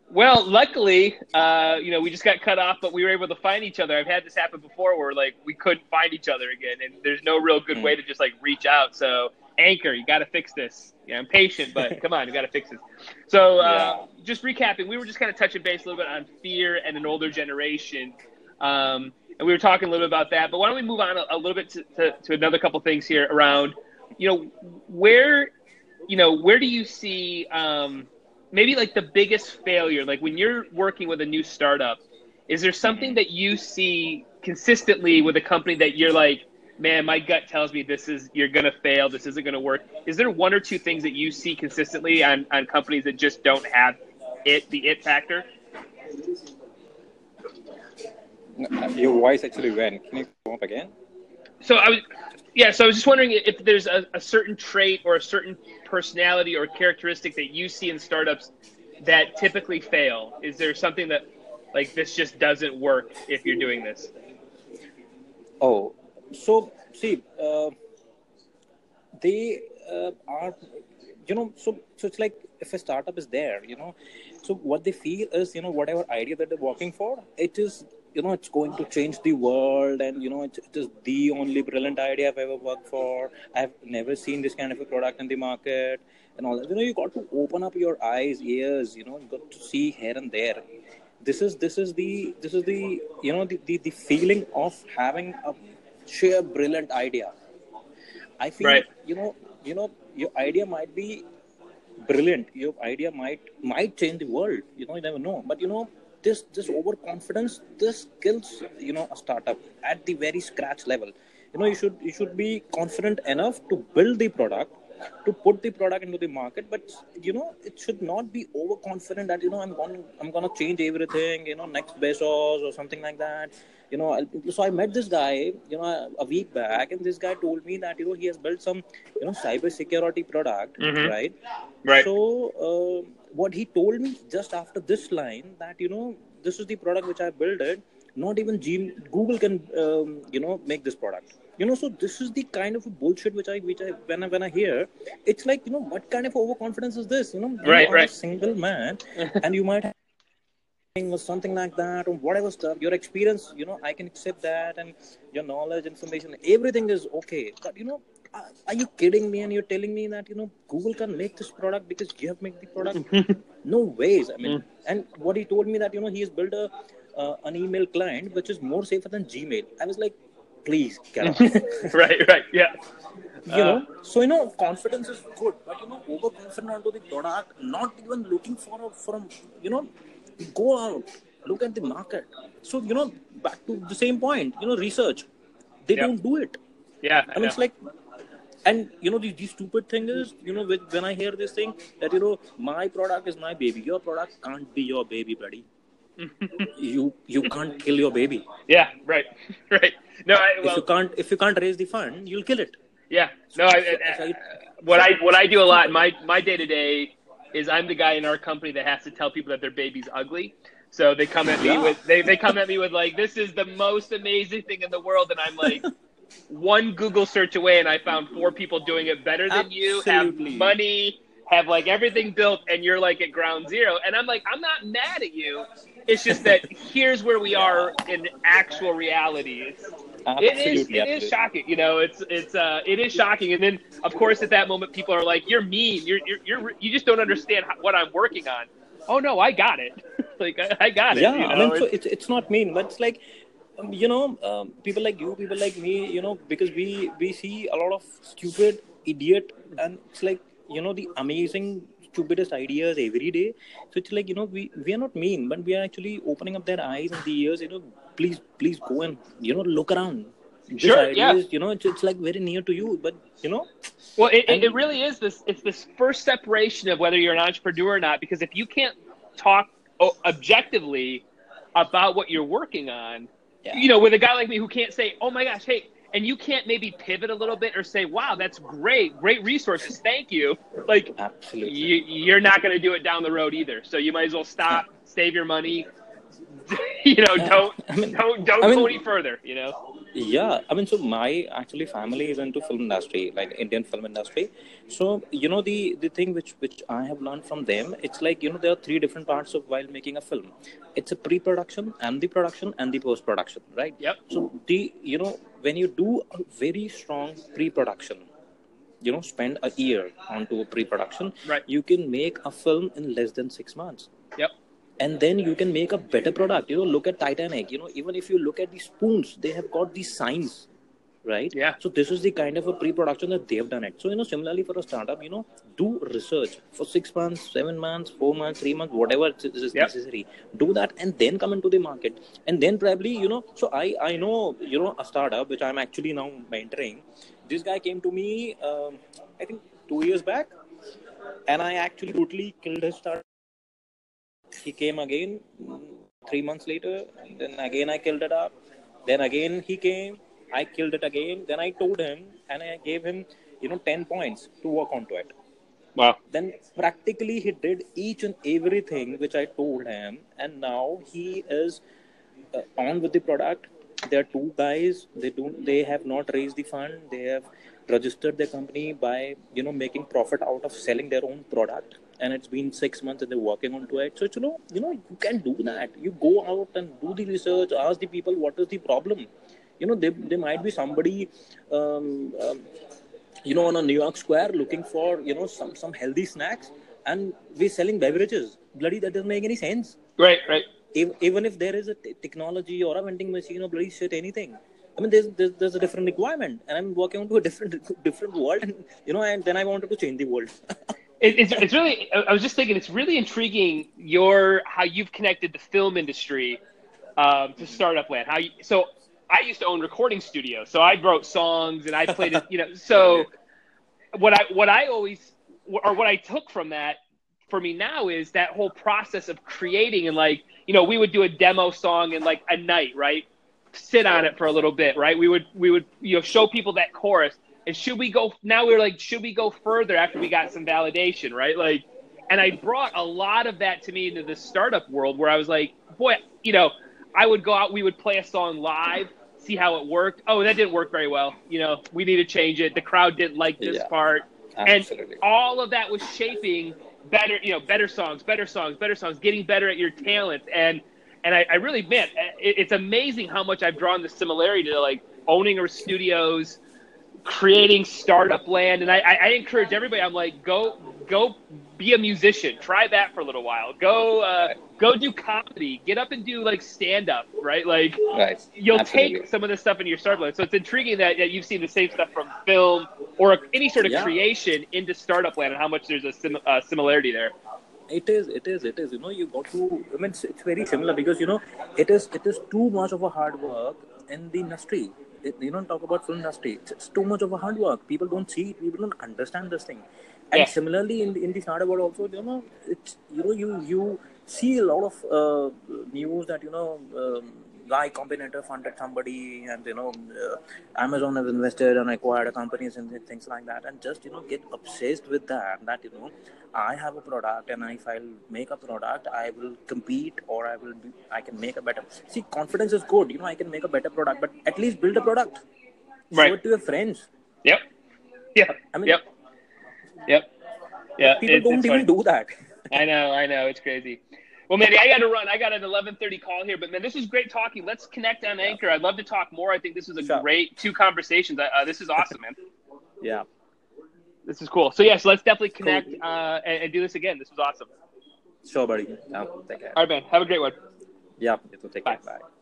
Well, luckily, we just got cut off, but we were able to find each other. I've had this happen before where like we couldn't find each other again, and there's no real good way Mm. to just like reach out. So, Anchor, you got to fix this. Yeah, I'm patient, but come on, you got to fix this. So, Yeah. just recapping, we were just kind of touching base a little bit on fear and an older generation, and we were talking a little bit about that. But why don't we move on a little bit to another couple things here around, you know, where, where do you see maybe like the biggest failure, like when you're working with a new startup, is there something Hmm. that you see consistently with a company that you're like, man, my gut tells me you're going to fail, this isn't going to work? Is there one or two things that you see consistently on companies that just don't have the it factor? Your voice actually went. Can you come up again? So I was, yeah. So I was just wondering if there's a certain trait or a certain personality or characteristic that you see in startups that typically fail. Is there something that like this just doesn't work if you're doing this? Oh, so see, they are, so it's like if a startup is there, so what they feel is, whatever idea that they're working for, it is, it's going to change the world, and it is the only brilliant idea I've ever worked for. I've never seen this kind of a product in the market and all that. You got to open up your eyes, ears, you got to see here and there. This is the the feeling of having a sheer brilliant idea. I feel, Right. your idea might be brilliant. Your idea might change the world. You never know. But this overconfidence, this kills a startup at the very scratch level. You should be confident enough to build the product, to put the product into the market, but it should not be overconfident that I'm gonna change everything. Next Bezos or something like that. So I met this guy, a week back, and this guy told me that he has built some cyber security product, Mm-hmm. right? Right. So what he told me just after this line, that this is the product which I built it. Not even Google can make this product. So this is the kind of bullshit which I when I hear, it's like, what kind of overconfidence is this? You Right. are a Right. single man, and you might have or something like that, or whatever stuff, your experience, I can accept that, and your knowledge, information, everything is okay. But are you kidding me? And you're telling me that Google can make this product because you have made the product? No ways. I mean, and what he told me that he has built an email client which is more safer than Gmail. I was like, please get off. Right. Right. Yeah. So confidence is good, but overconfident onto the product, not even looking for a you know go out, look at the market. So back to the same point, research, they Yep. don't do it. Yeah. I I mean, know. it's like, and the stupid thing is, when I hear this thing that my product is my baby, your product can't be your baby, buddy. You can't kill your baby. Yeah. Right. Right. No. if you Well. can't if you can't raise the fund, you'll kill it. Yeah. So, No. so What I do a lot in stupid. my day to day is I'm the guy in our company that has to tell people that their baby's ugly. So they come at me Yeah, with they come at me with like, this is the most amazing thing in the world, and I'm like, one Google search away, and I found four people doing it better than you, have absolutely. money, have like everything built, and you're like at ground zero. And I'm like, I'm not mad at you. It's just that here's where we Yeah, are in actual reality. absolutely, It is absolutely. shocking. It is shocking. And then of course at that moment people are like, you're mean. You just don't understand what I'm working on. Oh no, I got it. Like I got it. Yeah, I mean, so It's it's not mean, but it's like, people like you, people like me, because we see a lot of stupid idiot, and it's like, the amazing stupidest ideas every day. So it's like, we are not mean, but we are actually opening up their eyes and the ears. Please go and look around. This sure, idea yeah. is, it's like very near to you, but Well, it and really is this. It's this first separation of whether you're an entrepreneur or not. Because if you can't talk objectively about what you're working on, yeah, with a guy like me who can't say, "Oh my gosh, hey," and you can't maybe pivot a little bit or say, "Wow, that's great resources, thank you." Like absolutely. you're not going to do it down the road either. So you might as well Yeah. stop, save your money. Yeah. Don't I mean, don't I don't go mean, any further. Yeah, I mean, so my actually family is into film industry, like Indian film industry. So the thing which I have learned from them, it's like there are three different parts of while making a film. It's a pre-production and the production and the post-production, right? Yep. So the when you do a very strong pre-production, spend a year onto a pre-production, Right. you can make a film in less than 6 months, Yep. and then you can make a better product. Look at Titanic. Even if you look at the spoons, they have got these signs, right? Yeah. So this is the kind of a pre-production that they've done it. So similarly for a startup, do research for 6 months, 7 months, 4 months, 3 months, whatever is Yep. necessary. Do that and then come into the market, and then probably so I know a startup which I'm actually now mentoring. This guy came to me, I think 2 years back, and I actually totally killed his startup. He came again 3 months later. Then again I killed it up. Then again he came. I killed it again. Then I told him and I gave him 10 points to work onto it. Wow. Then practically he did each and everything which I told him, and now he is on with the product. There are two guys. They have not raised the fund. They have registered their company by making profit out of selling their own product. And it's been 6 months and they're working onto it. So it's, you can do that. You go out and do the research. Ask the people what is the problem. There might be somebody on a New York Square looking for some healthy snacks, and we're selling beverages. Bloody, that doesn't make any sense. Right. Right. Even if there is a technology or a vending machine or bloody shit, anything. I mean, there's a different requirement, and I'm working onto a different world, and and then I wanted to change the world. It's really. I was just thinking, it's really intriguing how you've connected the film industry to startup land. So I used to own recording studios, so I wrote songs and I played it. So what I always, or what I took from that for me now, is that whole process of creating, and we would do a demo song in like a night, right? Sit on it for a little bit, right? We would show people that chorus. And should we go further after we got some validation, right? And I brought a lot of that to me into the startup world, where I was like, boy, I would go out, we would play a song live, see how it worked. Oh, that didn't work very well. We need to change it. The crowd didn't like this part. Absolutely. And all of that was shaping better songs, getting better at your talent. And I really, man, it's amazing how much I've drawn the similarity to like owning our studios, creating startup land. And I encourage everybody, I'm like, go be a musician, try that for a little while, go do comedy, get up and do like stand up, right? Right. You'll Absolutely. take some of this stuff into your startup land. So it's intriguing that you've seen the same stuff from film or any sort of creation into startup land, and how much there's a similarity there. It is. You got to. I mean, it's very similar because it is too much of a hard work in the industry. You don't talk about film industry. It's too much of a hard work. People don't see it. People don't understand this thing. And similarly, in the startup world also, it's you see a lot of news that Y Combinator funded somebody, and Amazon has invested and acquired companies and things like that, and just get obsessed with that I have a product, and if I'll make a product, I will compete, or I can make a better. See, confidence is good. I can make a better product, but at least build a product. Right. Show it to your friends. Yep. Yeah. I mean, Yep. Yeah. People don't even do that. I know. It's crazy. Well, Manny, I got to run. I got an 11:30 call here, but man, this is great talking. Let's connect on Anchor. I'd love to talk more. I think this was a great 2 conversations. This is awesome, man. Yeah. This is cool. So let's definitely connect and do this again. This was awesome. Sure, buddy. Yeah, take care. All right, man. Have a great one. Yeah, take care. Bye.